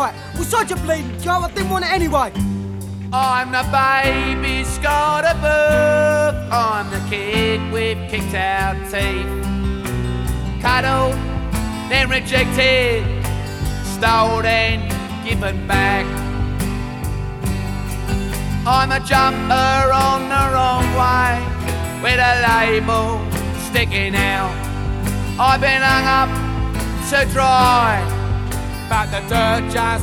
Right, well, Sergeant Bleeding, Joe, I didn't want it anyway. I'm the baby scarred above. I'm the kid with kicked out teeth. Cuddled, then rejected. Stole and given back. I'm a jumper on the wrong way, with a label sticking out. I've been hung up to dry, but the dirt just